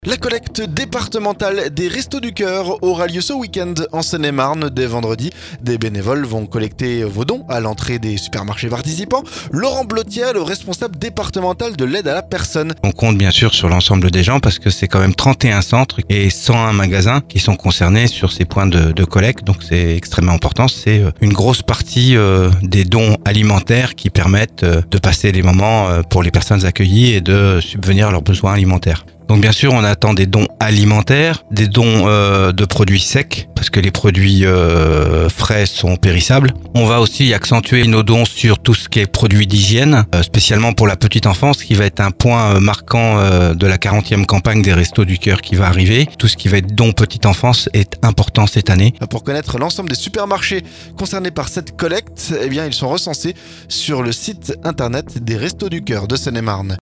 La collecte départementale des Restos du Cœur aura lieu ce week-end en Seine-et-Marne. Dès vendredi, des bénévoles vont collecter vos dons à l'entrée des supermarchés participants. Laurent Blotiel, le responsable départemental de l'aide à la personne. On compte bien sûr sur l'ensemble des gens parce que c'est quand même 31 centres et 101 magasins qui sont concernés sur ces points de collecte. Donc c'est extrêmement important. C'est une grosse partie des dons alimentaires qui permettent de passer les moments pour les personnes accueillies et de subvenir à leurs besoins alimentaires. Donc bien sûr, on attend des dons alimentaires, des dons de produits secs, parce que les produits frais sont périssables. On va aussi accentuer nos dons sur tout ce qui est produits d'hygiène, spécialement pour la petite enfance, qui va être un point marquant de la 40e campagne des Restos du Cœur qui va arriver. Tout ce qui va être dons petite enfance est important cette année. Pour connaître l'ensemble des supermarchés concernés par cette collecte, ils sont recensés sur le site internet des Restos du Cœur de Seine-et-Marne.